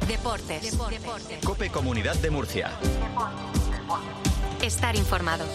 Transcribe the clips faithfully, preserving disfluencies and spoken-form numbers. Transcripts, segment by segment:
Deportes. Deportes. COPE Comunidad de Murcia. Estar informado.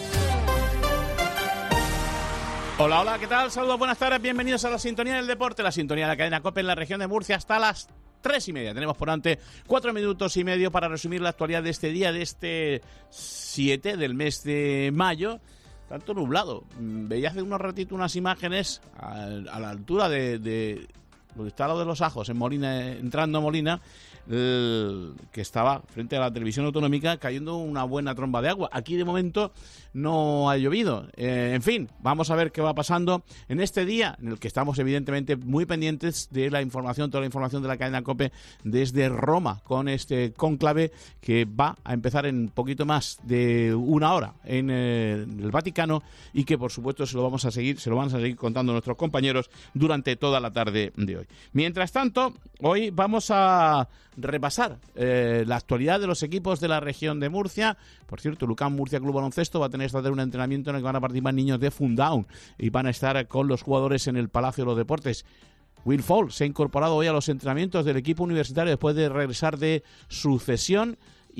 Hola, hola, ¿qué tal? Saludos, buenas tardes, bienvenidos a la sintonía del deporte, la sintonía de la cadena COPE en la región de Murcia hasta las tres y media. Tenemos por delante cuatro minutos y medio para resumir la actualidad de este día, de este siete del mes de mayo. Tanto nublado. Veía hace unos ratitos unas imágenes a, a la altura de, de donde está lo de los Ajos, en Molina, entrando a Molina, el, que estaba frente a la televisión autonómica cayendo una buena tromba de agua. Aquí de momento no ha llovido. Eh, en fin, vamos a ver qué va pasando en este día en el que estamos evidentemente muy pendientes de la información, toda la información de la cadena COPE desde Roma, con este cónclave que va a empezar en poquito más de una hora en eh, el Vaticano, y que por supuesto se lo vamos a seguir, se lo van a seguir contando nuestros compañeros durante toda la tarde de hoy. Mientras tanto, hoy vamos a repasar eh, la actualidad de los equipos de la región de Murcia. Por cierto, Lucán Murcia Club Baloncesto va a tener esta tarde un entrenamiento en el que van a participar niños de Fundown y van a estar con los jugadores en el Palacio de los Deportes. Will Fall se ha incorporado hoy a los entrenamientos del equipo universitario después de regresar de su cesión.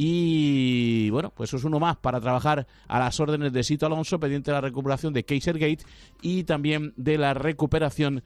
Y bueno, pues eso es uno más para trabajar a las órdenes de Sito Alonso, pendiente de la recuperación de Kaiser Gate y también de la recuperación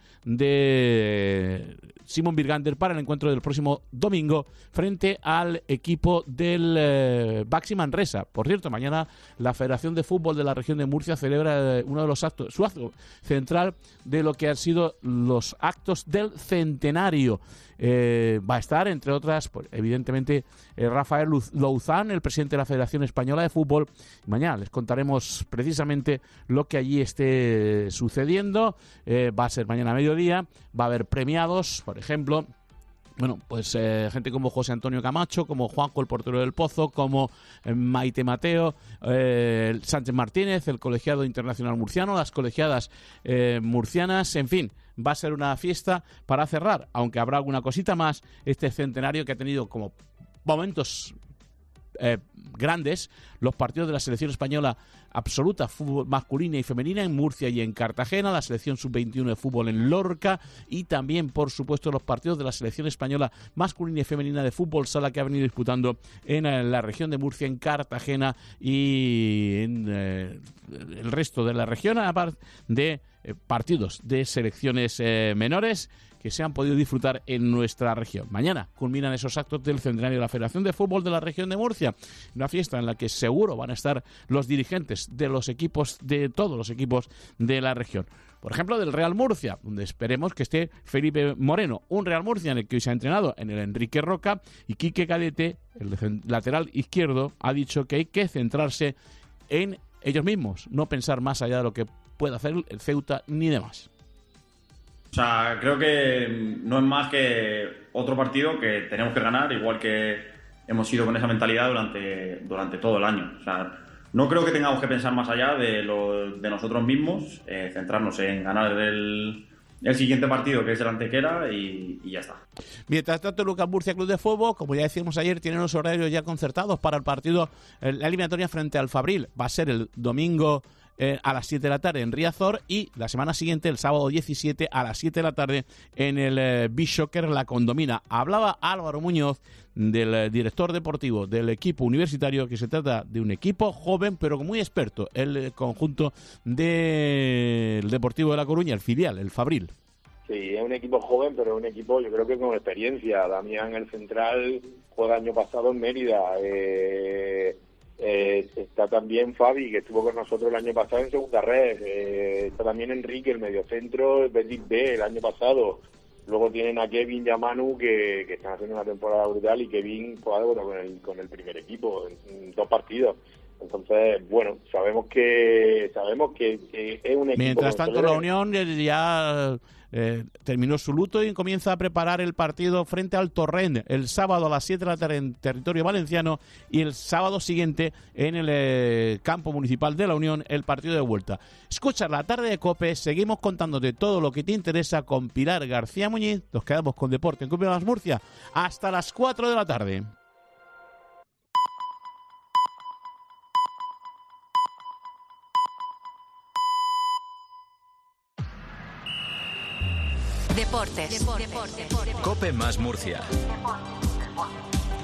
de Simon Birgander para el encuentro del próximo domingo frente al equipo del eh, Baxi Manresa. Por cierto, mañana la Federación de Fútbol de la región de Murcia celebra eh, uno de los actos, su acto central de lo que han sido los actos del centenario. Eh, va a estar, entre otras, pues, evidentemente, eh, Rafael Louzán, el presidente de la Federación Española de Fútbol. Mañana les contaremos precisamente lo que allí esté sucediendo. Eh, va a ser mañana a mediodía, va a haber premiados, por ejemplo, bueno, pues eh, gente como José Antonio Camacho, como Juanjo el portero del Pozo, como eh, Maite Mateo, eh, Sánchez Martínez, el colegiado internacional murciano, las colegiadas eh, murcianas, en fin, va a ser una fiesta para cerrar, aunque habrá alguna cosita más, este centenario que ha tenido como momentos Eh, grandes, los partidos de la selección española absoluta, fútbol masculina y femenina en Murcia y en Cartagena, la selección sub veintiuno de fútbol en Lorca, y también, por supuesto, los partidos de la selección española masculina y femenina de fútbol sala que ha venido disputando en eh, la región de Murcia, en Cartagena y en eh, el resto de la región, aparte de eh, partidos de selecciones eh, menores que se han podido disfrutar en nuestra región. Mañana culminan esos actos del centenario de la Federación de Fútbol de la región de Murcia, una fiesta en la que seguro van a estar los dirigentes de los equipos, de todos los equipos de la región. Por ejemplo, del Real Murcia, donde esperemos que esté Felipe Moreno, un Real Murcia en el que hoy se ha entrenado en el Enrique Roca, y Quique Cadete, el lateral izquierdo, ha dicho que hay que centrarse en ellos mismos, no pensar más allá de lo que pueda hacer el Ceuta ni demás. O sea, creo que no es más que otro partido que tenemos que ganar, igual que hemos ido con esa mentalidad durante, durante todo el año. O sea, no creo que tengamos que pensar más allá de, lo, de nosotros mismos, eh, centrarnos en ganar el, el siguiente partido, que es el Antequera, y, y ya está. Mientras tanto, Lucán Murcia Club de Fútbol, como ya decíamos ayer, tiene los horarios ya concertados para el partido, la eliminatoria frente al Fabril. Va a ser el domingo Eh, a las siete de la tarde en Riazor, y la semana siguiente, el sábado diecisiete, a las siete de la tarde en el eh, Bishoker La Condomina. Hablaba Álvaro Muñoz, del eh, director deportivo del equipo universitario, que se trata de un equipo joven pero muy experto, el eh, conjunto del Deportivo de La Coruña, el filial, el Fabril. Sí, es un equipo joven, pero es un equipo, yo creo que con experiencia. Damián, el central, juega año pasado en Mérida. Eh... Eh, está también Fabi, que estuvo con nosotros el año pasado en segunda red. Eh, está también Enrique, el mediocentro, Betis B, el año pasado. Luego tienen a Kevin y a Manu, que, que están haciendo una temporada brutal, y Kevin jugado bueno, con, el, con el primer equipo en, en dos partidos. Entonces, bueno, sabemos que sabemos que, que es un equipo. Mientras tanto, la Unión ya eh, terminó su luto y comienza a preparar el partido frente al Torrent el sábado a las siete de la tarde en territorio valenciano, y el sábado siguiente en el eh, campo municipal de la Unión el partido de vuelta. Escucha la tarde de COPE, seguimos contándote todo lo que te interesa con Pilar García Muñiz. Nos quedamos con Deporte en COPE Más Murcia hasta las cuatro de la tarde. Deportes. Deportes. COPE Más Murcia.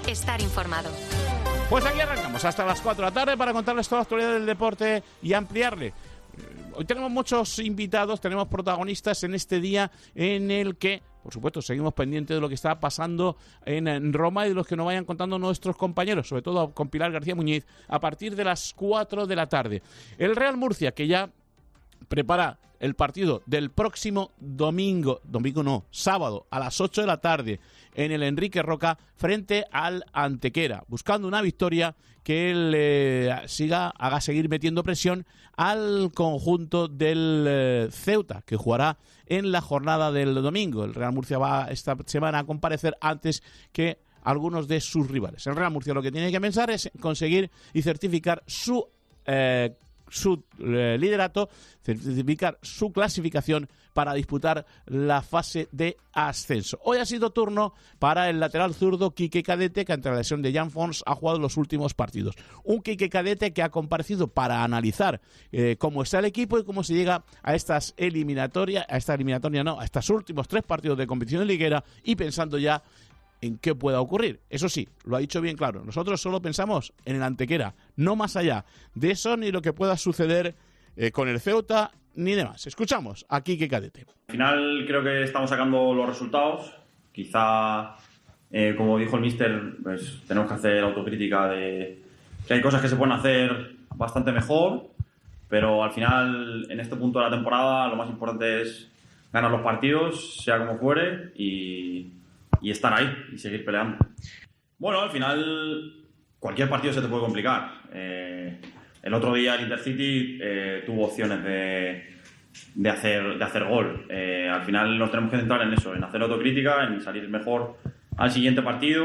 estar informado. Pues aquí arrancamos hasta las cuatro de la tarde para contarles toda la actualidad del deporte y ampliarle. Hoy tenemos muchos invitados, tenemos protagonistas en este día en el que, por supuesto, seguimos pendientes de lo que está pasando en Roma y de los que nos vayan contando nuestros compañeros, sobre todo con Pilar García Muñiz, a partir de las cuatro de la tarde. El Real Murcia, que ya prepara el partido del próximo domingo, domingo no, sábado a las ocho de la tarde en el Enrique Roca frente al Antequera, buscando una victoria que le siga, haga seguir metiendo presión al conjunto del eh, Ceuta, que jugará en la jornada del domingo. El Real Murcia va esta semana a comparecer antes que algunos de sus rivales. El Real Murcia lo que tiene que pensar es conseguir y certificar su eh, su eh, liderato, certificar su clasificación para disputar la fase de ascenso. Hoy ha sido turno para el lateral zurdo Quique Cadete, que ante la lesión de Jan Fons ha jugado los últimos partidos. Un Quique Cadete que ha comparecido para analizar eh, cómo está el equipo y cómo se llega a estas eliminatorias, a esta eliminatoria no, a estos últimos tres partidos de competición liguera y pensando ya en qué pueda ocurrir. Eso sí, lo ha dicho bien claro, nosotros solo pensamos en el Antequera, no más allá de eso ni lo que pueda suceder eh, con el Ceuta ni demás. Escuchamos a Quique Cadete. Al final creo que estamos sacando los resultados, quizá eh, como dijo el míster, pues tenemos que hacer autocrítica de que hay cosas que se pueden hacer bastante mejor, pero al final en este punto de la temporada lo más importante es ganar los partidos, sea como fuere, y y estar ahí y seguir peleando. Bueno, al final cualquier partido se te puede complicar. Eh, el otro día el Intercity eh, tuvo opciones de, de, hacer, de hacer gol. Eh, al final nos tenemos que centrar en eso, en hacer autocrítica, en salir mejor al siguiente partido.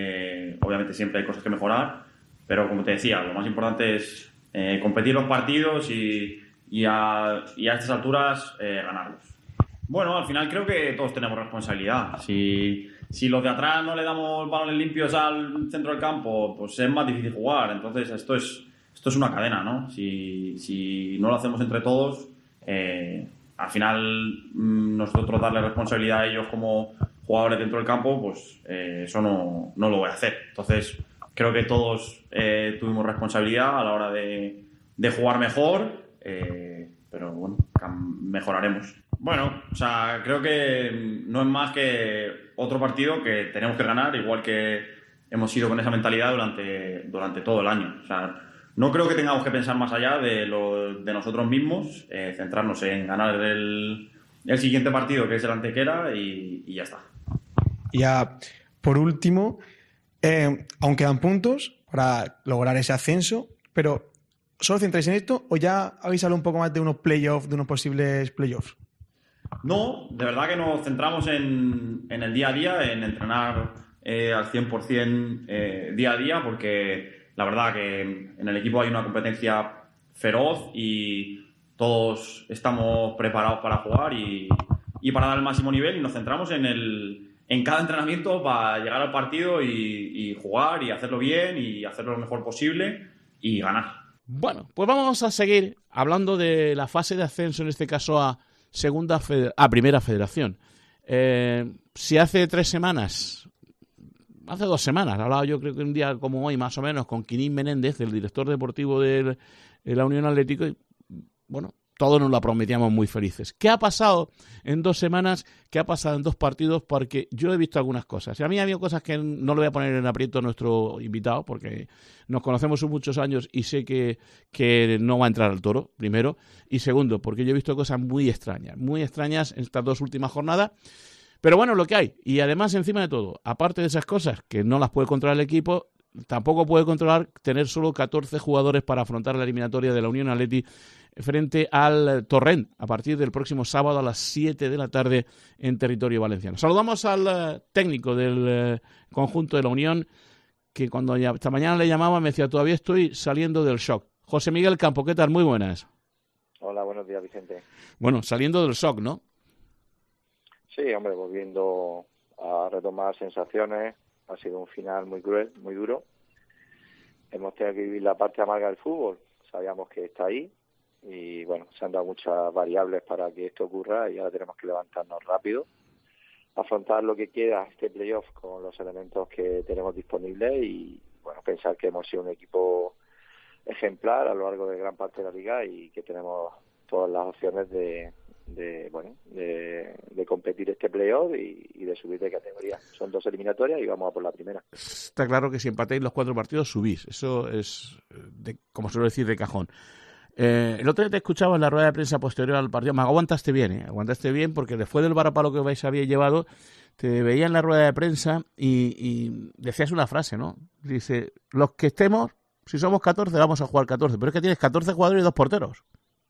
Eh, obviamente siempre hay cosas que mejorar, pero como te decía, lo más importante es eh, competir los partidos y, y, a, y a estas alturas eh, ganarlos. Bueno, al final creo que todos tenemos responsabilidad. Si, si los de atrás no le damos balones limpios al centro del campo, pues es más difícil jugar. Entonces esto es esto es una cadena, ¿no? Si, si no lo hacemos entre todos, eh, al final nosotros darle responsabilidad a ellos como jugadores dentro del campo, pues eh, eso no, no lo voy a hacer. Entonces creo que todos eh, tuvimos responsabilidad a la hora de, de jugar mejor, eh, pero bueno, mejoraremos. Bueno, o sea, creo que no es más que otro partido que tenemos que ganar, igual que hemos ido con esa mentalidad durante, durante todo el año. O sea, no creo que tengamos que pensar más allá de, lo, de nosotros mismos, eh, centrarnos en ganar el, el siguiente partido, que es el Antequera, y, y ya está. Ya, por último, eh, aún quedan puntos para lograr ese ascenso, pero ¿solo centráis en esto o ya habéis hablado un poco más de unos playoffs, de unos posibles playoffs? No, de verdad que nos centramos en, en el día a día, en entrenar eh, al cien por ciento eh, día a día, porque la verdad que en el equipo hay una competencia feroz y todos estamos preparados para jugar y, y para dar el máximo nivel, y nos centramos en, el, en cada entrenamiento para llegar al partido y, y jugar y hacerlo bien y hacerlo lo mejor posible y ganar. Bueno, pues vamos a seguir hablando de la fase de ascenso, en este caso a segunda feder- a primera federación. Eh, si hace tres semanas, hace dos semanas, hablaba yo creo que un día como hoy más o menos con Quinín Menéndez, el director deportivo de la Unión Atlético, y bueno, todos nos la prometíamos muy felices. ¿Qué ha pasado en dos semanas? ¿Qué ha pasado en dos partidos? Porque yo he visto algunas cosas. Y a mí ha habido cosas que no le voy a poner en aprieto a nuestro invitado, porque nos conocemos hace muchos años y sé que, que no va a entrar al toro, primero. Y segundo, porque yo he visto cosas muy extrañas, muy extrañas en estas dos últimas jornadas. Pero bueno, lo que hay. Y además, encima de todo, aparte de esas cosas que no las puede controlar el equipo, tampoco puede controlar tener solo catorce jugadores para afrontar la eliminatoria de la Unión Atleti frente al Torrent a partir del próximo sábado a las siete de la tarde en territorio valenciano. Saludamos al uh, técnico del uh, conjunto de la Unión, que cuando ya, esta mañana le llamaba me decía, todavía estoy saliendo del shock. José Miguel Campo, ¿qué tal? Muy buenas. Hola, buenos días, Vicente. Bueno, saliendo del shock, ¿no? Sí, hombre, volviendo a retomar sensaciones. Ha sido un final muy cruel, muy duro. Hemos tenido que vivir la parte amarga del fútbol. Sabíamos que está ahí. Y bueno, se han dado muchas variables para que esto ocurra y ahora tenemos que levantarnos rápido afrontar lo que queda este playoff con los elementos que tenemos disponibles y bueno, pensar que hemos sido un equipo ejemplar a lo largo de gran parte de la liga y que tenemos todas las opciones de, de bueno de, de competir este playoff y, y de subir de categoría. Son dos eliminatorias y vamos a por la primera. Está claro que si empatáis los cuatro partidos subís, eso es, de, como suelo decir, de cajón. Eh, el otro día te escuchaba en la rueda de prensa posterior al partido, me aguantaste bien, ¿eh? aguantaste bien porque después del varapalo que vais había llevado, te veía en la rueda de prensa y, y decías una frase, ¿no? Dice, los que estemos, si somos catorce, vamos a jugar catorce, pero es que tienes catorce jugadores y dos porteros.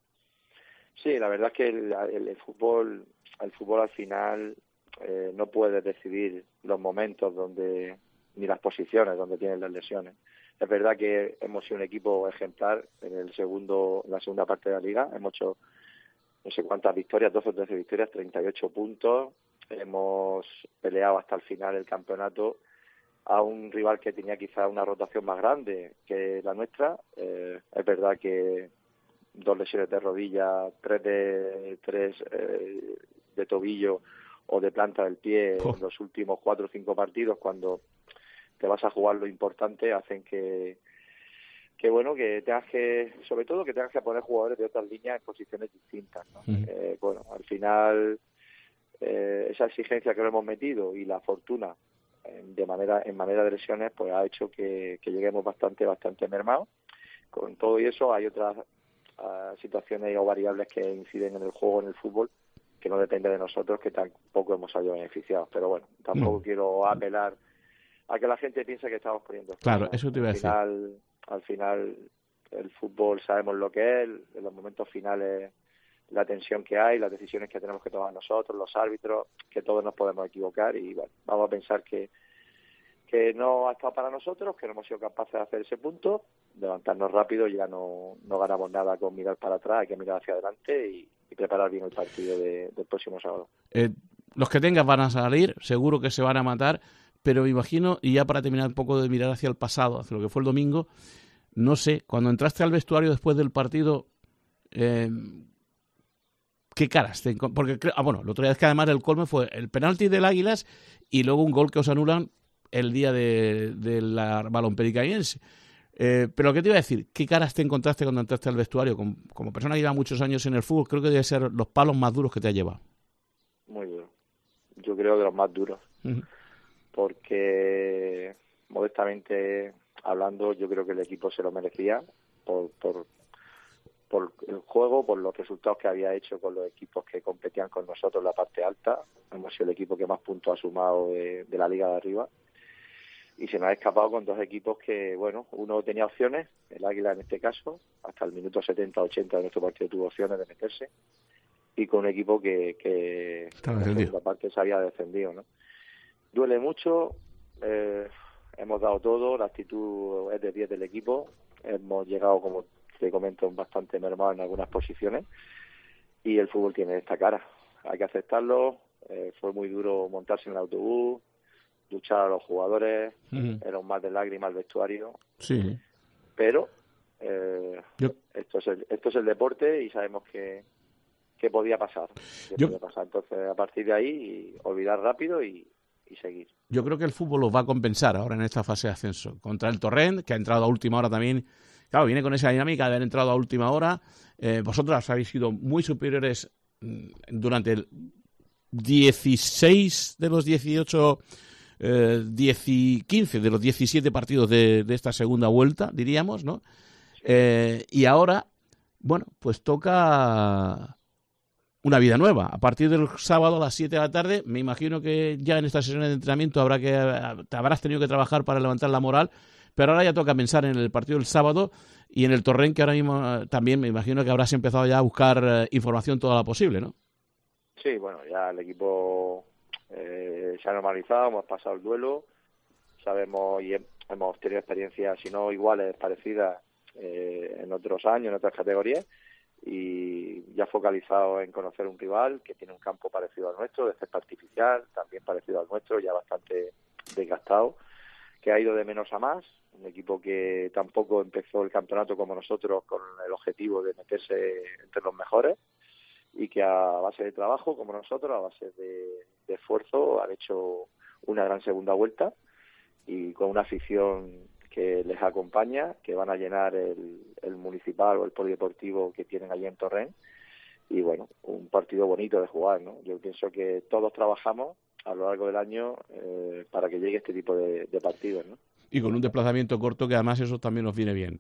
Sí, la verdad es que el, el, el fútbol, el fútbol al final eh, no puede decidir los momentos donde ni las posiciones donde tienen las lesiones. Es verdad que hemos sido un equipo ejemplar en el segundo, en la segunda parte de la liga. Hemos hecho no sé cuántas victorias, doce o trece victorias, treinta y ocho puntos. Hemos peleado hasta el final el campeonato a un rival que tenía quizá una rotación más grande que la nuestra. Eh, es verdad que dos lesiones de rodilla, tres de tres eh, de tobillo o de planta del pie oh. en los últimos cuatro o cinco partidos, cuando te vas a jugar lo importante, hacen que que bueno que tengas que sobre todo que tengas que poner jugadores de otras líneas en posiciones distintas, ¿no? Uh-huh. eh, bueno, al final eh, esa exigencia que lo hemos metido y la fortuna eh, de manera en manera de lesiones pues ha hecho que, que lleguemos bastante bastante mermados. Con todo y eso hay otras uh, situaciones o variables que inciden en el juego, en el fútbol, que no depende de nosotros, que tampoco hemos salido beneficiados. Pero bueno, tampoco uh-huh. quiero apelar a que la gente piense que estamos poniendo. Claro, eso te iba a decir. Al final, al final, el fútbol sabemos lo que es, en los momentos finales, la tensión que hay, las decisiones que tenemos que tomar nosotros, los árbitros, que todos nos podemos equivocar y bueno, vamos a pensar que que no ha estado para nosotros, que no hemos sido capaces de hacer ese punto, levantarnos rápido, ya no, no ganamos nada con mirar para atrás, hay que mirar hacia adelante y, y preparar bien el partido de, del próximo sábado. Eh, los que tengas van a salir, seguro que se van a matar, pero me imagino, y ya para terminar un poco de mirar hacia el pasado, hacia lo que fue el domingo, no sé, cuando entraste al vestuario después del partido, eh, ¿qué caras? Te, porque, ah, bueno, la otra vez que además el colme fue el penalti del Águilas y luego un gol que os anulan el día de, de la Balompericaense. Eh, pero lo que te iba a decir, ¿qué caras te encontraste cuando entraste al vestuario? Como, como persona que lleva muchos años en el fútbol, creo que debe ser los palos más duros que te ha llevado. Muy duro. Yo creo que los más duros. Uh-huh. Porque, modestamente hablando, yo creo que el equipo se lo merecía por, por, por el juego, por los resultados que había hecho con los equipos que competían con nosotros en la parte alta. Hemos sido el equipo que más puntos ha sumado de, de la liga de arriba. Y se nos ha escapado con dos equipos que, bueno, uno tenía opciones, el Águila en este caso, hasta el minuto setenta ochenta de nuestro partido tuvo opciones de meterse, y con un equipo que, que en la segunda parte se había defendido, ¿no? Duele mucho, eh, hemos dado todo, la actitud es de diez del equipo, hemos llegado, como te comento, bastante mermado en algunas posiciones, y el fútbol tiene esta cara, hay que aceptarlo, eh, fue muy duro montarse en el autobús, luchar a los jugadores, uh-huh. era un mar de lágrimas el vestuario, sí. pero eh, Yo... esto es el, esto es el deporte y sabemos que, que podía pasar, que Yo... podía pasar. Entonces, a partir de ahí, olvidar rápido y, y seguir. Yo creo que el fútbol los va a compensar ahora en esta fase de ascenso. Contra el Torrent, que ha entrado a última hora también, claro, viene con esa dinámica de haber entrado a última hora. Eh, vosotros habéis sido muy superiores durante el dieciséis de los dieciocho... Eh, diez, quince de los diecisiete partidos de, de esta segunda vuelta, diríamos, ¿no? Eh, y ahora, bueno, pues toca una vida nueva. A partir del sábado a las siete de la tarde, me imagino que ya en estas sesiones de entrenamiento habrá que te habrás tenido que trabajar para levantar la moral, pero ahora ya toca pensar en el partido del sábado y en el Torrent, que ahora mismo también me imagino que habrás empezado ya a buscar eh, información toda la posible, ¿no? Sí, bueno, ya el equipo Eh, se ha normalizado, hemos pasado el duelo, sabemos y hemos tenido experiencias, si no iguales, parecidas eh, en otros años, en otras categorías, y ya focalizado en conocer un rival que tiene un campo parecido al nuestro, de césped artificial, también parecido al nuestro, ya bastante desgastado, que ha ido de menos a más, un equipo que tampoco empezó el campeonato como nosotros con el objetivo de meterse entre los mejores, y que a base de trabajo, como nosotros, a base de, de esfuerzo, han hecho una gran segunda vuelta y con una afición que les acompaña, que van a llenar el, el municipal o el polideportivo que tienen allí en Torrent. Y bueno, un partido bonito de jugar, ¿no? Yo pienso que todos trabajamos a lo largo del año eh, para que llegue este tipo de, de partidos, ¿no? Y con un desplazamiento corto, que además eso también nos viene bien.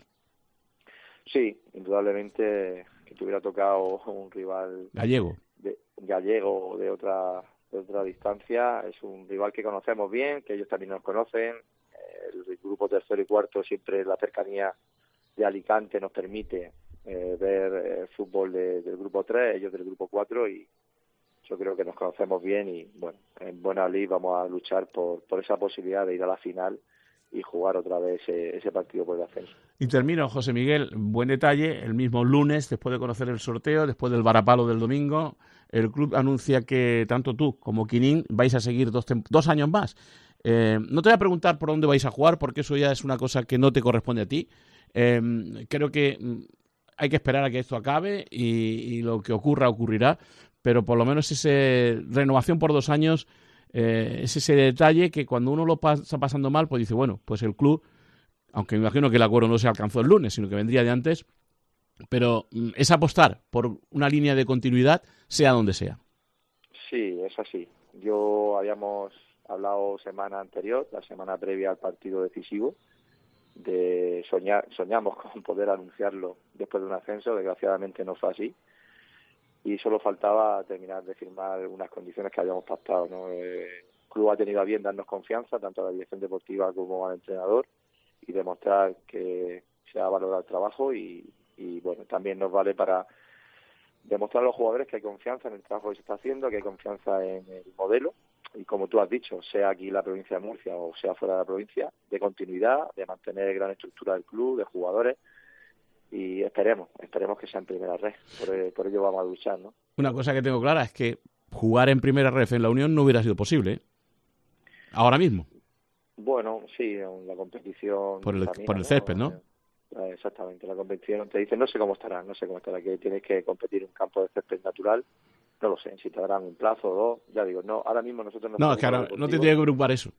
Sí, indudablemente que te hubiera tocado un rival gallego, de, gallego o de otra, de otra distancia. Es un rival que conocemos bien, que ellos también nos conocen. El grupo tercero y cuarto, siempre la cercanía de Alicante nos permite eh, ver eh, fútbol de, del grupo tres, ellos del grupo cuatro, y yo creo que nos conocemos bien y bueno, en buena lid vamos a luchar por, por esa posibilidad de ir a la final y jugar otra vez ese, ese partido por el ascenso. Y termino, José Miguel, buen detalle, el mismo lunes, después de conocer el sorteo, después del varapalo del domingo, el club anuncia que tanto tú como Quinín vais a seguir dos, dos años más. Eh, no te voy a preguntar por dónde vais a jugar, porque eso ya es una cosa que no te corresponde a ti. Eh, creo que hay que esperar a que esto acabe y, y lo que ocurra, ocurrirá, pero por lo menos esa renovación por dos años eh, es ese detalle que cuando uno lo pasa pasando mal, pues dice, bueno, pues el club, aunque me imagino que el acuerdo no se alcanzó el lunes, sino que vendría de antes, pero es apostar por una línea de continuidad, sea donde sea. Sí, es así. Yo habíamos hablado semana anterior, la semana previa al partido decisivo, de soñar, soñamos con poder anunciarlo después de un ascenso, desgraciadamente no fue así, y solo faltaba terminar de firmar unas condiciones que habíamos pactado, ¿no? El club ha tenido a bien darnos confianza, tanto a la dirección deportiva como al entrenador, y demostrar que se ha valorado el trabajo y, y bueno, también nos vale para demostrar a los jugadores que hay confianza en el trabajo que se está haciendo, que hay confianza en el modelo, y como tú has dicho, sea aquí en la provincia de Murcia o sea fuera de la provincia, de continuidad, de mantener gran estructura del club, de jugadores, y esperemos, esperemos que sea en primera red, por, por ello vamos a luchar, ¿no? Una cosa que tengo clara es que jugar en primera red en la Unión no hubiera sido posible, ¿eh? Ahora mismo. Bueno, sí, en la competición... Por el, camina, por el césped, ¿no? Eh, exactamente, la competición te dice, no sé cómo estará, no sé cómo estará, que tienes que competir en un campo de césped natural. No lo sé, si te darán un plazo o dos, ya digo, no, ahora mismo nosotros nos No, es que ahora no te tiene que preocupar eso.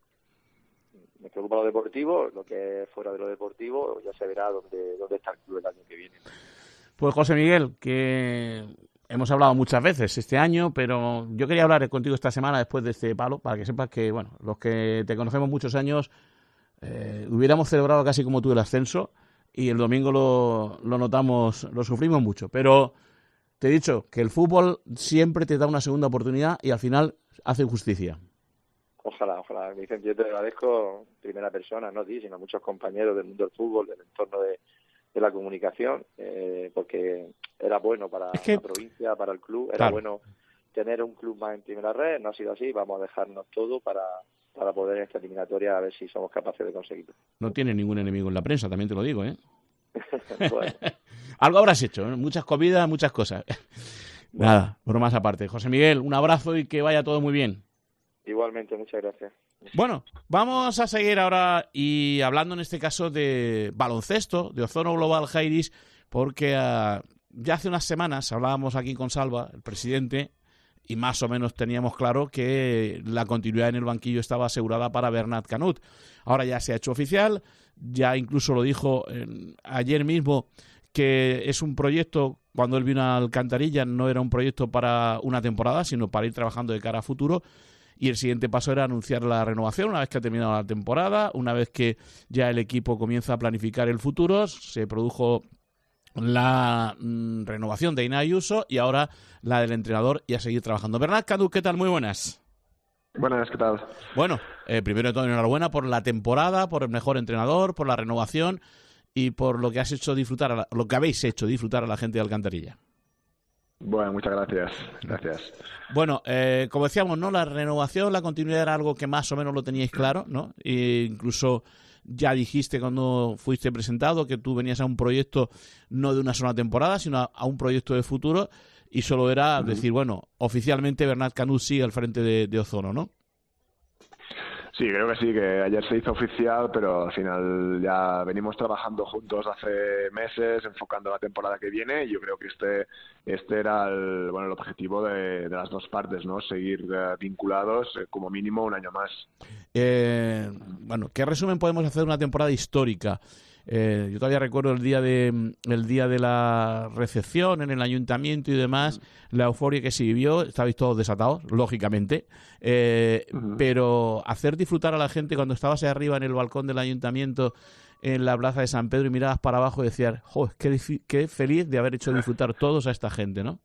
Me preocupa lo deportivo, lo que es fuera de lo deportivo, ya se verá dónde, dónde está el club el año que viene. Pues José Miguel, que hemos hablado muchas veces este año, pero yo quería hablar contigo esta semana después de este palo, para que sepas que, bueno, los que te conocemos muchos años, eh, hubiéramos celebrado casi como tú el ascenso, y el domingo lo, lo notamos, lo sufrimos mucho, pero... Te he dicho que el fútbol siempre te da una segunda oportunidad y al final hace justicia. Ojalá, ojalá. Vicente, yo te agradezco en primera persona, no a ti, sino a muchos compañeros del mundo del fútbol, del entorno de, de la comunicación, eh, porque era bueno para es que... la provincia, para el club, era claro. Bueno tener un club más en primera red, no ha sido así, vamos a dejarnos todo para, para poder en esta eliminatoria a ver si somos capaces de conseguirlo. No tienes ningún enemigo en la prensa, también te lo digo, ¿eh? Bueno. Algo habrás hecho, ¿eh? Muchas comidas, muchas cosas. Bueno. Nada, bromas aparte. José Miguel, un abrazo y que vaya todo muy bien. Igualmente, muchas gracias. Bueno, vamos a seguir ahora y hablando en este caso de baloncesto, de Ozono Global Jairis, porque uh, ya hace unas semanas hablábamos aquí con Salva, el presidente, y más o menos teníamos claro que la continuidad en el banquillo estaba asegurada para Bernat Canut. Ahora ya se ha hecho oficial, ya incluso lo dijo eh, ayer mismo, que es un proyecto, cuando él vino a Alcantarilla, no era un proyecto para una temporada, sino para ir trabajando de cara a futuro, y el siguiente paso era anunciar la renovación una vez que ha terminado la temporada, una vez que ya el equipo comienza a planificar el futuro, se produjo la mmm, renovación de Ina Ayuso y ahora la del entrenador y a seguir trabajando. Bernat Canut, ¿qué tal? Muy buenas. Buenas, ¿qué tal? Bueno, eh, primero de todo, enhorabuena por la temporada, por el mejor entrenador, por la renovación y por lo que has hecho disfrutar, a la, lo que habéis hecho disfrutar a la gente de Alcantarilla. Bueno, muchas gracias. Gracias. Bueno, eh, como decíamos, ¿no? La renovación, la continuidad era algo que más o menos lo teníais claro, ¿no? E incluso ya dijiste cuando fuiste presentado que tú venías a un proyecto no de una sola temporada, sino a, a un proyecto de futuro, y solo era uh-huh. decir, bueno, oficialmente Bernat Canut sigue al frente de, de Ozono, ¿no? Sí, creo que sí, que ayer se hizo oficial, pero al final ya venimos trabajando juntos hace meses, enfocando la temporada que viene, y yo creo que este este era el, bueno, el objetivo de, de las dos partes, ¿no? Seguir eh, vinculados eh, como mínimo un año más. Eh, bueno, ¿qué resumen podemos hacer de una temporada histórica? Eh, yo todavía recuerdo el día de el día de la recepción en el ayuntamiento y demás, la euforia que se vivió, estabais todos desatados, lógicamente, eh, uh-huh. pero hacer disfrutar a la gente cuando estabas ahí arriba en el balcón del ayuntamiento en la plaza de San Pedro y mirabas para abajo y decías, ¡joder, qué, qué feliz de haber hecho disfrutar todos a esta gente!, ¿no?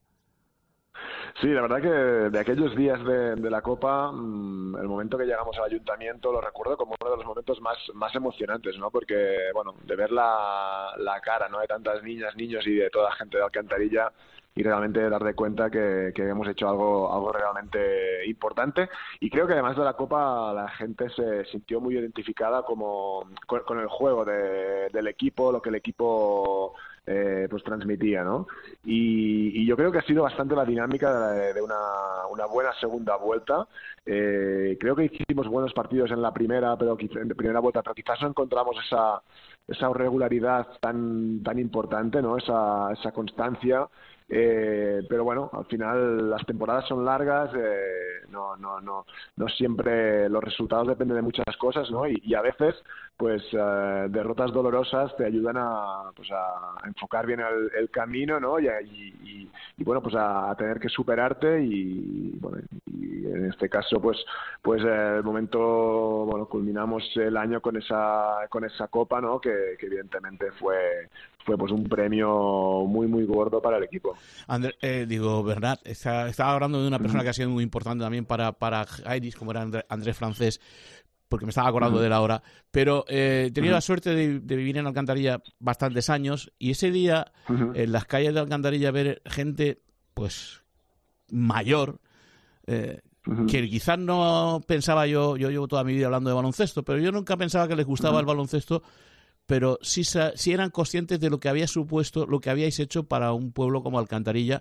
Sí, la verdad que de aquellos días de, de la Copa, mmm, el momento que llegamos al ayuntamiento lo recuerdo como uno de los momentos más, más emocionantes, ¿no? Porque, bueno, de ver la, la cara, ¿no?, de tantas niñas, niños y de toda la gente de Alcantarilla, y realmente darte cuenta que, que hemos hecho algo, algo realmente importante. Y creo que además de la Copa la gente se sintió muy identificada como con, con el juego de, del equipo, lo que el equipo eh, pues transmitía, ¿no? Y, y yo creo que ha sido bastante la dinámica de, de una, una buena segunda vuelta. Eh, creo que hicimos buenos partidos en la primera, pero en la primera vuelta, pero quizás no encontramos esa esa regularidad tan tan importante, ¿no? Esa esa constancia. Eh, pero bueno, al final las temporadas son largas, eh, no, no, no, no siempre los resultados dependen de muchas cosas, ¿no? Y, y a veces, pues, eh, derrotas dolorosas te ayudan a, pues, a enfocar bien el, el camino, ¿no? Y, y, y bueno, pues a, a tener que superarte y, bueno, y en este caso, pues, pues eh, el momento, bueno, culminamos el año con esa, con esa copa, ¿no? Que, que evidentemente fue fue pues un premio muy muy gordo para el equipo. André, eh, digo, Bernat, está, estaba hablando de una persona que ha sido muy importante también para, para Iris, como era André, Andrés Francés, porque me estaba acordando uh-huh. de la hora, pero eh, he tenido uh-huh. la suerte de, de vivir en Alcantarilla bastantes años, y ese día uh-huh. en las calles de Alcantarilla ver gente pues mayor, eh, uh-huh. que quizás no pensaba yo, yo llevo toda mi vida hablando de baloncesto, pero yo nunca pensaba que les gustaba uh-huh. el baloncesto, pero sí, sí eran conscientes de lo que había supuesto, lo que habíais hecho para un pueblo como Alcantarilla,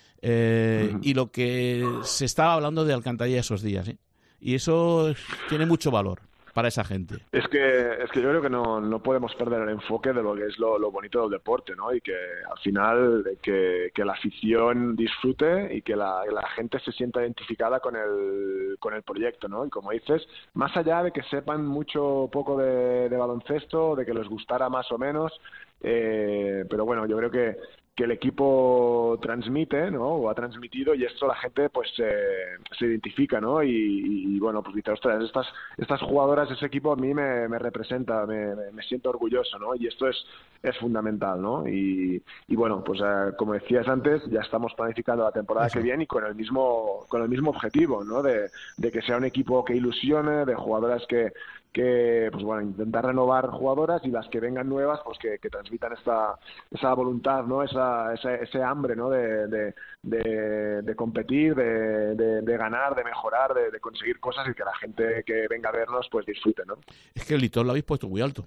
eh, uh-huh. y lo que se estaba hablando de Alcantarilla esos días, ¿eh? Y eso tiene mucho valor para esa gente. Es que es que yo creo que no, no podemos perder el enfoque de lo que es lo, lo bonito del deporte, ¿no? Y que al final que, que la afición disfrute y que la, la gente se sienta identificada con el con el proyecto, ¿no? Y como dices, más allá de que sepan mucho o poco de, de baloncesto, de que les gustara más o menos, eh, pero bueno, yo creo que que el equipo transmite, ¿no? O ha transmitido, y esto la gente pues eh, se identifica, ¿no? Y, y bueno, pues dice, ostras, estas estas jugadoras, ese equipo a mí me, me representa, me, me, me siento orgulloso, ¿no? Y esto es es fundamental, ¿no? Y, y bueno, pues eh, como decías antes, ya estamos planificando la temporada Eso. que viene y con el mismo con el mismo objetivo, ¿no? De, de que sea un equipo que ilusione, de jugadoras que que pues bueno, intentar renovar jugadoras, y las que vengan nuevas pues que, que transmitan esta esa voluntad, ¿no? Esa, esa ese hambre, ¿no? De, de, de, de competir, de, de, de ganar, de mejorar, de, de conseguir cosas, y que la gente que venga a vernos pues disfrute, ¿no? Es que el listón lo habéis puesto muy alto.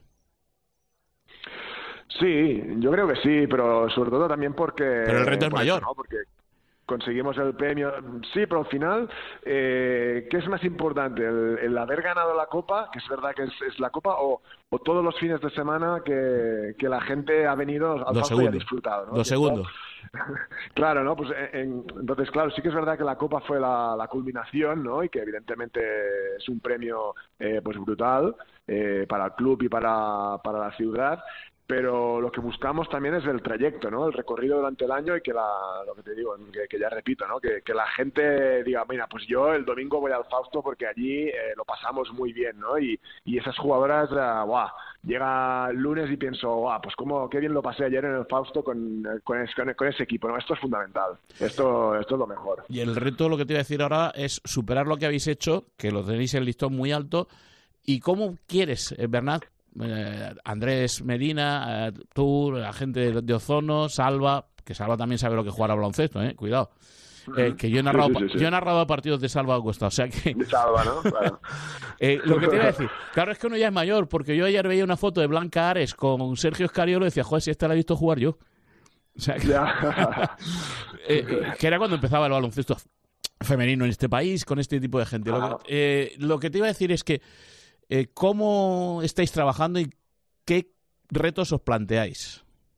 Sí, yo creo que sí, pero sobre todo también porque... Pero el reto es mayor. Eso, ¿no? Porque conseguimos el premio, sí, pero al final, eh, ¿qué es más importante? El, el haber ganado la Copa, que es verdad que es, es la Copa, o, o todos los fines de semana que, que la gente ha venido al Fausto y ha disfrutado, ¿no? Lo segundo. Claro, ¿no? Pues en, entonces, claro, sí que es verdad que la Copa fue la, la culminación, ¿no? Y que evidentemente es un premio eh, pues brutal eh, para el club y para, para la ciudad. Pero lo que buscamos también es el trayecto, ¿no? El recorrido durante el año, y que la, lo que te digo, que, que ya repito, ¿no? Que, que la gente diga, mira, pues yo el domingo voy al Fausto porque allí eh, lo pasamos muy bien, ¿no? Y, y esas jugadoras, uh, ¡guau! Llega el lunes y pienso, ¡guau! Pues cómo, qué bien lo pasé ayer en el Fausto con, con, ese, con ese equipo, ¿no? Esto es fundamental, esto, esto es lo mejor. Y el reto, lo que te voy a decir ahora, es superar lo que habéis hecho, que lo tenéis el listón muy alto. ¿Y cómo quieres, Bernat? Eh, Andrés Medina, eh, tú, la gente de, de Ozono, Salva, que Salva también sabe lo que jugar a baloncesto, eh, cuidado. Eh, que yo he narrado sí, sí, sí, sí. yo he narrado partidos de Salva Augusta, o sea que... De Salva, ¿no? Claro. eh, lo que te iba a decir, claro, es que uno ya es mayor, porque yo ayer veía una foto de Blanca Ares con Sergio Escariolo y decía, joder, si esta la he visto jugar yo. O sea que... eh, que era cuando empezaba el baloncesto femenino en este país, con este tipo de gente. Lo que, eh, lo que te iba a decir es que eh, ¿cómo estáis trabajando y qué retos os planteáis?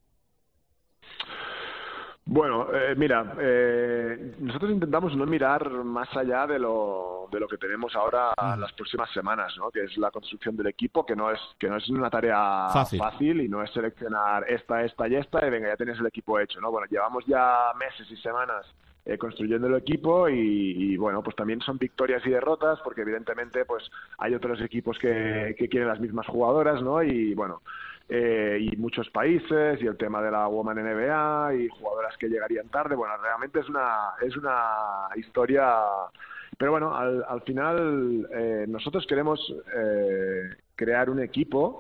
Bueno, eh, mira, eh, nosotros intentamos no mirar más allá de lo, de lo que tenemos ahora en las próximas semanas, ¿no? Que es la construcción del equipo, que no es que no es una tarea fácil, fácil y no es seleccionar esta, esta y esta y venga, ya tienes el equipo hecho, ¿no? Bueno, llevamos ya meses y semanas eh, construyendo el equipo y, y, bueno, pues también son victorias y derrotas porque evidentemente pues hay otros equipos que, que quieren las mismas jugadoras, ¿no? Y bueno... Eh, y muchos países y el tema de la Women N B A y jugadoras que llegarían tarde. Bueno, realmente es una es una historia, pero bueno, al, al final eh, nosotros queremos eh, crear un equipo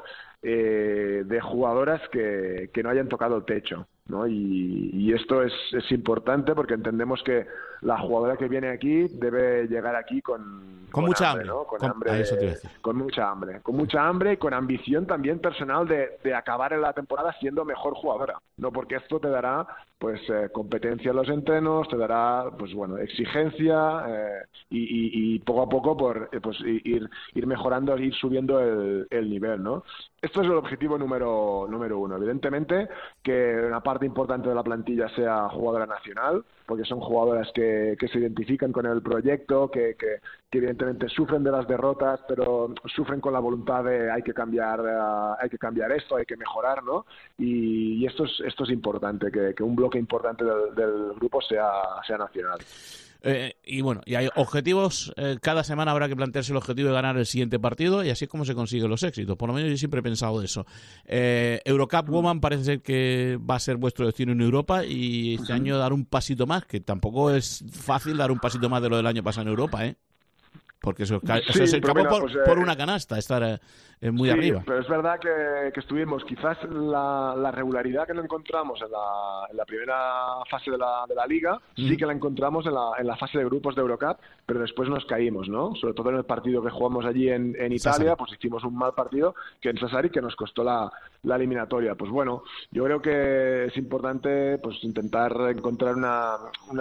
eh, de jugadoras que, que no hayan tocado el techo, ¿no? Y, y esto es, es importante porque entendemos que la jugadora que viene aquí debe llegar aquí con, con, con mucha hambre, hambre, ¿no? Con, con hambre a eso te de, iba a decir. con mucha hambre, con mucha hambre y con ambición también personal de, de acabar en la temporada siendo mejor jugadora, no porque esto te dará pues eh, competencia en los entrenos, te dará pues bueno exigencia eh, y, y, y poco a poco por eh, pues ir ir mejorando, ir subiendo el, el nivel, ¿no? Esto es el objetivo número número uno. Evidentemente que una parte importante de la plantilla sea jugadora nacional, porque son jugadoras que, que se identifican con el proyecto, que, que, que evidentemente sufren de las derrotas, pero sufren con la voluntad de hay que cambiar, uh, hay que cambiar esto, hay que mejorar, ¿no? Y, y esto es esto es importante, que, que un bloque importante del, del grupo sea, sea nacional. Eh, y bueno, y hay objetivos, eh, cada semana habrá que plantearse el objetivo de ganar el siguiente partido y así es como se consiguen los éxitos. Por lo menos yo siempre he pensado eso. Eh, Eurocup Woman parece ser que va a ser vuestro destino en Europa y este uh-huh. año dar un pasito más, que tampoco es fácil dar un pasito más de lo del año pasado en Europa, ¿eh? Porque eso, sí, eso se escapó por, pues, eh, por una canasta, estar eh, muy sí, arriba. Pero es verdad que, que estuvimos, quizás la, la regularidad que no encontramos en la, en la primera fase de la, de la Liga, mm. sí que la encontramos en la, en la fase de grupos de Eurocup, pero después nos caímos, ¿no? Sobre todo en el partido que jugamos allí en, en Italia, Sassari. Pues hicimos un mal partido que en Sassari que nos costó la, la eliminatoria. Pues bueno, yo creo que es importante pues intentar encontrar una,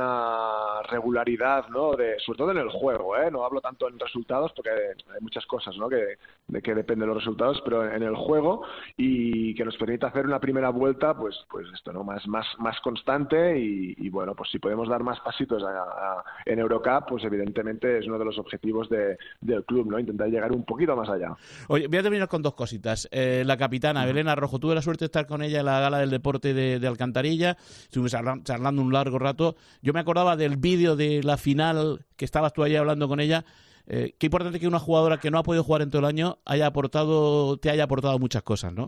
una regularidad, ¿no? De, sobre todo en el juego, ¿eh? No hablo tanto en resultados porque hay muchas cosas, ¿no? Que, de que dependen los resultados, pero en el juego y que nos permita hacer una primera vuelta, pues, pues esto, ¿no? Más, más, más constante y, y bueno, pues si podemos dar más pasitos a, a, en Eurocup, pues evidentemente es uno de los objetivos de, del club, ¿no? Intentar llegar un poquito más allá. Oye, voy a terminar con dos cositas. Eh, la capitana, uh-huh. Belén Arrojo, tuve la suerte de estar con ella en la gala del deporte de, de Alcantarilla, estuvimos charlando un largo rato. Yo me acordaba del vídeo de la final que estabas tú allí hablando con ella. Eh, qué importante que una jugadora que no ha podido jugar en todo el año haya aportado, te haya aportado muchas cosas, ¿no?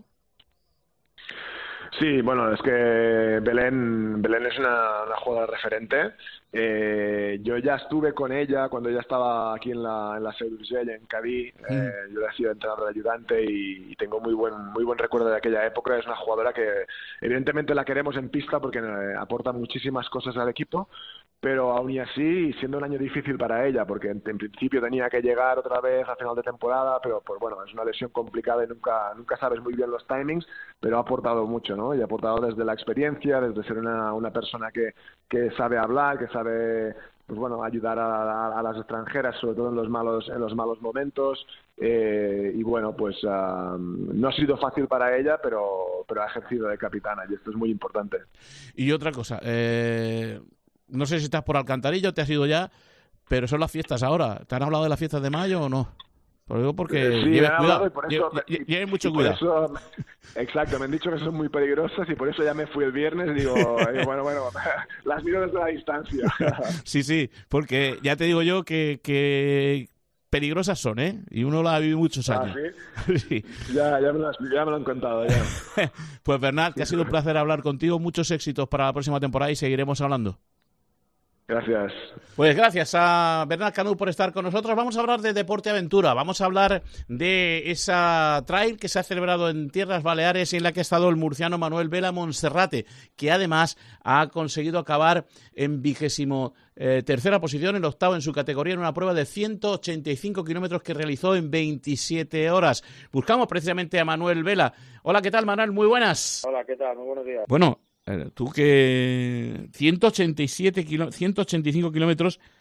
Sí, bueno, es que Belén, Belén es una, una jugadora referente. Eh, yo ya estuve con ella cuando ella estaba aquí en la en la Seu d'Urgell, en Cadí. Mm. Eh, yo le he sido entrenador ayudante y, y tengo muy buen muy buen recuerdo de aquella época. Es una jugadora que evidentemente la queremos en pista porque eh, aporta muchísimas cosas al equipo, pero aún y así siendo un año difícil para ella porque en, en principio tenía que llegar otra vez a final de temporada, pero pues bueno, es una lesión complicada y nunca nunca sabes muy bien los timings, pero ha aportado mucho, ¿no? Y ha aportado desde la experiencia, desde ser una, una persona que, que sabe hablar, que sabe pues bueno, ayudar a, a, a las extranjeras, sobre todo en los malos en los malos momentos, eh, y bueno, pues um, no ha sido fácil para ella, pero pero ha ejercido de capitana y esto es muy importante. Y otra cosa, eh, no sé si estás por Alcantarilla o te has ido ya, pero son las fiestas ahora. ¿Te han hablado de las fiestas de mayo o no? Lo digo porque sí, lleves cuidado, y por eso, lleve, y, lleve mucho y cuidado. Eso, exacto, me han dicho que son muy peligrosas y por eso ya me fui el viernes y digo, digo bueno, bueno, las miro desde la distancia. Sí, sí, porque ya te digo yo que, que peligrosas son, ¿eh? Y uno las ha vivido muchos años. ¿Ah, sí? Sí. Ya, ya, me lo has, ya me lo han contado, ya. Pues Bernat, que ha sido un placer hablar contigo, muchos éxitos para la próxima temporada y seguiremos hablando. Gracias. Pues gracias a Bernat Canut por estar con nosotros. Vamos a hablar de deporte aventura, vamos a hablar de esa trail que se ha celebrado en Tierras Baleares en la que ha estado el murciano Manuel Vela Monserrate, que además ha conseguido acabar en vigésimo eh, tercera posición, el octavo en su categoría en una prueba de ciento ochenta y cinco kilómetros que realizó en veintisiete horas. Buscamos precisamente a Manuel Vela. Hola, ¿qué tal, Manuel? Muy buenas. Hola, ¿qué tal? Muy buenos días. Bueno, tú que ciento ochenta y siete kilo, ciento ochenta y cinco kilómetros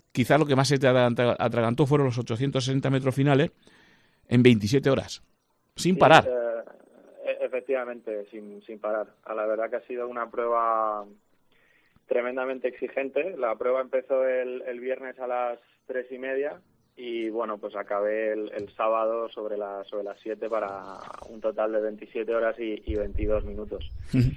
quizás lo que más se te atragantó fueron los ochocientos sesenta metros finales en veintisiete horas, sin Sí, parar. eh, efectivamente, sin, sin parar. A la verdad que ha sido una prueba tremendamente exigente. La prueba empezó el, el viernes a las tres y media y bueno, pues acabé el, el sábado sobre, la, sobre las siete para un total de veintisiete horas y, y veintidós minutos.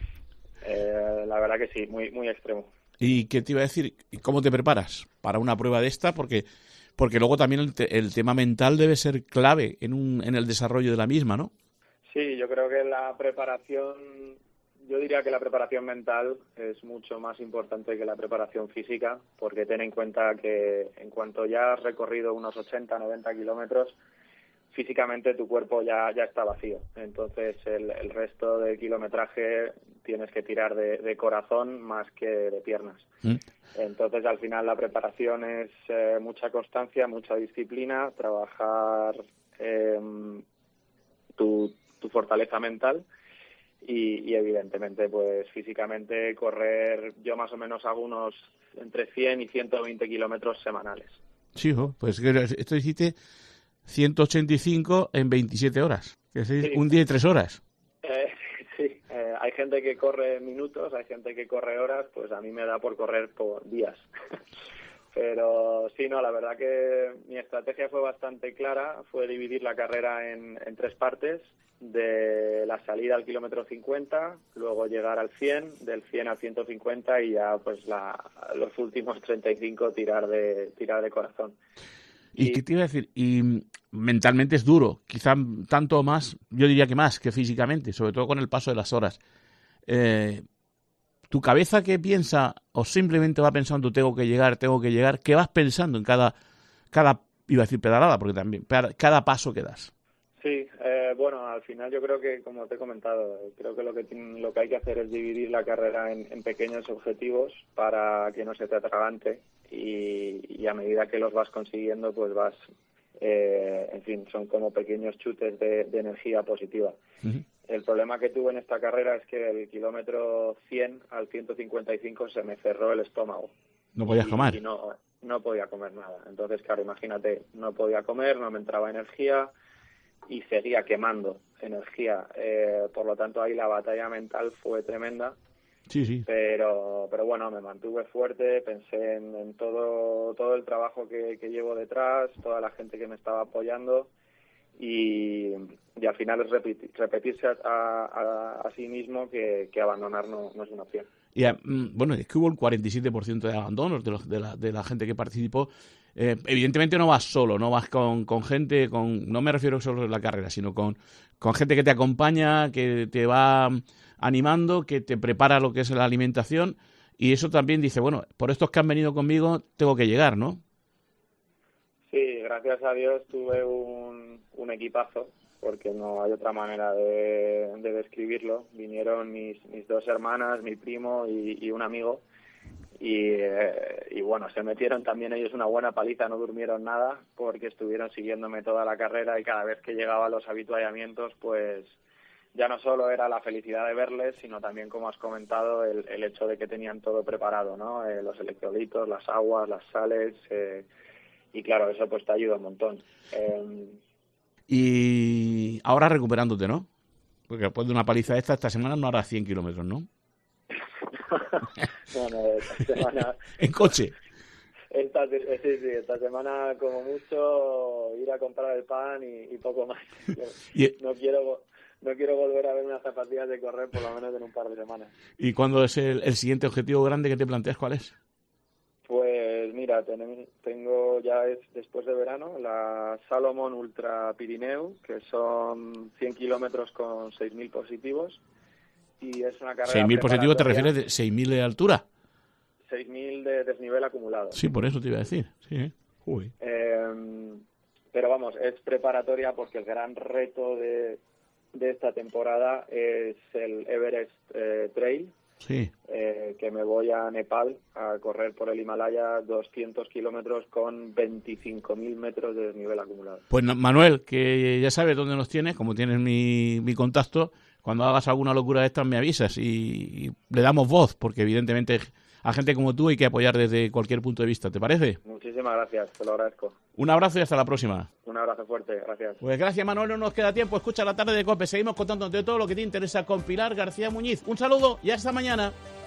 eh, la verdad que sí, muy, muy extremo. ¿Y qué te iba a decir? ¿Cómo te preparas para una prueba de esta? Porque porque luego también el, te, el tema mental debe ser clave en, un, en el desarrollo de la misma, ¿no? Sí, yo creo que la preparación, yo diría que la preparación mental es mucho más importante que la preparación física, porque ten en cuenta que en cuanto ya has recorrido unos ochenta, noventa kilómetros, físicamente tu cuerpo ya, ya está vacío. Entonces el, el resto del kilometraje tienes que tirar de, de corazón más que de piernas. ¿Mm? Entonces al final la preparación es eh, mucha constancia, mucha disciplina, trabajar eh, tu, tu fortaleza mental y, y evidentemente pues físicamente correr, yo más o menos hago unos entre cien y ciento veinte kilómetros semanales. Sí, pues esto hiciste ciento ochenta y cinco en veintisiete horas, es decir, sí. Un día y tres horas. Eh, sí, eh, hay gente que corre minutos, hay gente que corre horas, pues a mí me da por correr por días. Pero sí, no, la verdad que mi estrategia fue bastante clara, fue dividir la carrera en, en tres partes, de la salida al kilómetro cincuenta, luego llegar al cien, del cien al ciento cincuenta y ya pues la, los últimos treinta y cinco tirar de, tirar de corazón. ¿Y, ¿Y qué te iba a decir? Y mentalmente es duro, quizá tanto más, yo diría que más que físicamente, sobre todo con el paso de las horas. Eh, ¿Tu cabeza qué piensa o simplemente va pensando tengo que llegar, tengo que llegar? ¿Qué vas pensando en cada, cada iba a decir pedalada, porque también, cada paso que das? Sí, eh, bueno, al final yo creo que, como te he comentado, creo que lo que, lo que hay que hacer es dividir la carrera en, en pequeños objetivos para que no se te atragante y, y a medida que los vas consiguiendo, pues vas, eh, en fin, son como pequeños chutes de, de energía positiva. Uh-huh. El problema que tuve en esta carrera es que el kilómetro cien al ciento cincuenta y cinco se me cerró el estómago. ¿No podías y, comer? Y no, no podía comer nada. Entonces, claro, imagínate, no podía comer, no me entraba energía y seguía quemando energía. Eh, por lo tanto, ahí la batalla mental fue tremenda. Sí, sí. Pero, pero bueno, me mantuve fuerte, pensé en, en todo, todo el trabajo que, que llevo detrás, toda la gente que me estaba apoyando y, y al final es repetir, repetirse a, a, a sí mismo que, que abandonar no, no es una opción. Y, bueno, es que hubo el cuarenta y siete por ciento de abandonos de, los, de, la, de la gente que participó. Eh, evidentemente no vas solo, no vas con, con gente, con no me refiero solo a la carrera, sino con, con gente que te acompaña, que te va animando, que te prepara lo que es la alimentación y eso también dice, bueno, por estos que han venido conmigo tengo que llegar, ¿no? Sí, gracias a Dios tuve un, un equipazo, porque no hay otra manera de, de describirlo. Vinieron mis, mis dos hermanas, mi primo y, y un amigo. Y, eh, y bueno, se metieron también ellos una buena paliza, no durmieron nada porque estuvieron siguiéndome toda la carrera y cada vez que llegaba a los habituallamientos, pues ya no solo era la felicidad de verles, sino también, como has comentado, el, el hecho de que tenían todo preparado, ¿no? Eh, los electrolitos, las aguas, las sales, eh, y claro, eso pues te ayuda un montón. Eh, y ahora recuperándote, ¿no? Porque después de una paliza esta, esta semana no harás cien kilómetros, ¿no? no, no, esta semana... ¿En coche? Esta, sí, sí, esta semana como mucho ir a comprar el pan y, y poco más. No, no quiero no quiero volver a ver unas zapatillas de correr por lo menos en un par de semanas. ¿Y cuándo es el, el siguiente objetivo grande que te planteas? ¿Cuál es? Pues mira, ten, tengo ya es después de verano la Salomon Ultra Pirineu, que son cien kilómetros con seis mil positivos. Y es una carrera ¿seis mil positivos te refieres de seis mil de altura? seis mil de desnivel acumulado. Sí, por eso te iba a decir. Sí. Uy. Eh, pero vamos, es preparatoria porque el gran reto de, de esta temporada es el Everest eh, Trail. Sí. Eh, que me voy a Nepal a correr por el Himalaya doscientos kilómetros con veinticinco mil metros de desnivel acumulado. Pues Manuel, que ya sabes dónde nos tienes, como tienes mi, mi contacto, cuando hagas alguna locura de estas me avisas y, y le damos voz, porque evidentemente a gente como tú hay que apoyar desde cualquier punto de vista, ¿te parece? Muchísimas gracias, te lo agradezco. Un abrazo y hasta la próxima. Un abrazo fuerte, gracias. Pues gracias, Manuel, no nos queda tiempo. Escucha la tarde de COPE, seguimos contándote todo lo que te interesa con Pilar García Muñiz. Un saludo y hasta mañana.